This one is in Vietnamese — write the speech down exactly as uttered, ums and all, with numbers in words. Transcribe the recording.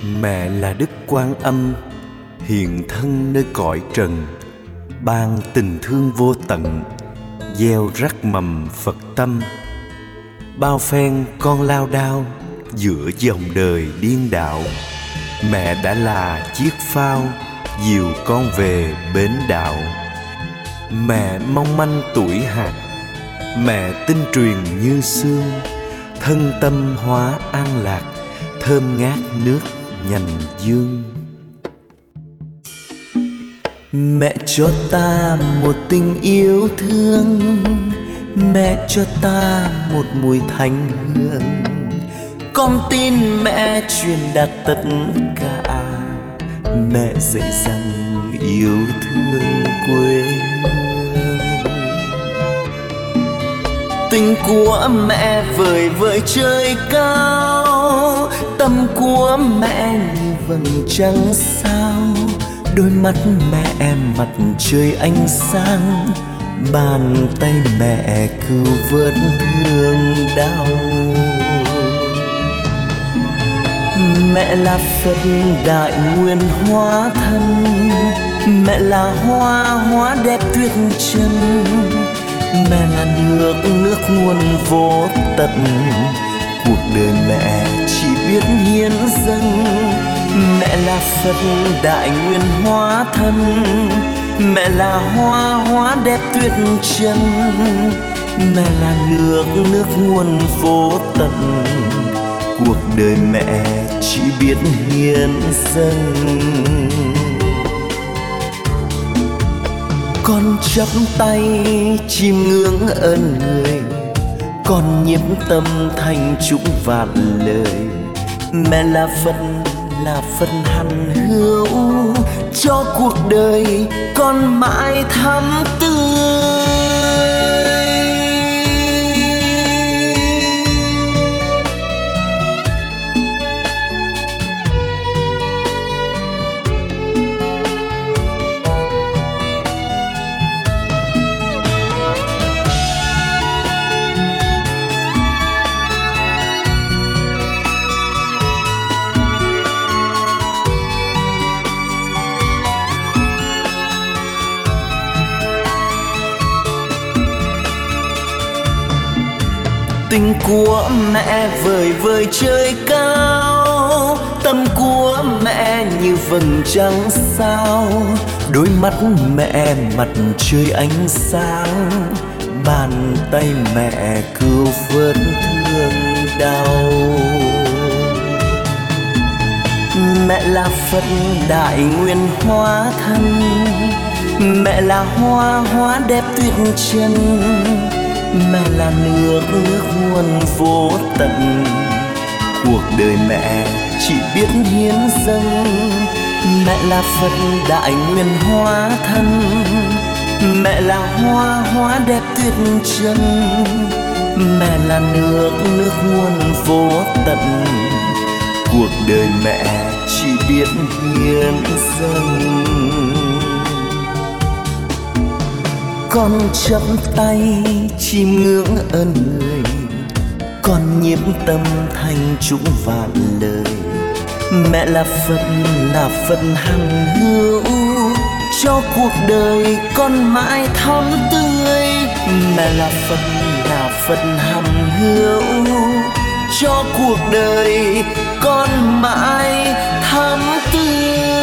Mẹ là Đức Quan Âm, hiện thân nơi cõi trần, ban tình thương vô tận, gieo rắc mầm Phật tâm. Bao phen con lao đao giữa dòng đời điên đảo, mẹ đã là chiếc phao dìu con về bến đảo. Mẹ mong manh tuổi hạt, mẹ tinh truyền như xương, thân tâm hóa an lạc, thơm ngát nước nhành dương. Mẹ cho ta một tình yêu thương, mẹ cho ta một mùi thanh hương. Con tin mẹ truyền đạt tất cả, mẹ dạy rằng yêu thương quê hương. Tình của mẹ vời vợi trời cao, tâm của mẹ như vầng trăng sao. Đôi mắt mẹ mặt trời ánh sáng, bàn tay mẹ cứu vớt thương đau. Mẹ là Phật đại nguyện hóa thân, mẹ là hoa hóa đẹp tuyệt trần. Mẹ là nước nước nguồn vô tận, cuộc đời mẹ chỉ biết hiến dâng. Mẹ là Phật đại nguyện hóa thân, mẹ là hoa hóa đẹp tuyệt trần. Mẹ là nước nước nguồn vô tận, cuộc đời mẹ chỉ biết hiến dâng. Con chắp tay chiêm ngưỡng ơn người, con nhiếp tâm thành chủng vạn lời. Mẹ là Phật là Phật hằng hữu, cho cuộc đời con mãi thắm tươi. Tình của mẹ vời vợi trời cao, tâm của mẹ như vầng trăng sao. Đôi mắt mẹ mặt trời ánh sáng, bàn tay mẹ cứu vớt thương đau. Mẹ là Phật đại nguyện hóa thân, mẹ là hoa hóa đẹp tuyệt trần. Mẹ là nước nước nguồn vô tận, cuộc đời mẹ chỉ biết hiến dâng. Mẹ là Phật đại nguyện hóa thân, mẹ là hoa hóa đẹp tuyệt trần. Mẹ là nước nước nguồn vô tận, cuộc đời mẹ chỉ biết hiến dâng. Con chắp tay chiêm ngưỡng ơn người, con nhiếp tâm thành chủng vạn lời. Mẹ là Phật là Phật hằng hữu, cho cuộc đời con mãi thắm tươi. Mẹ là Phật là Phật hằng hữu, cho cuộc đời con mãi thắm tươi.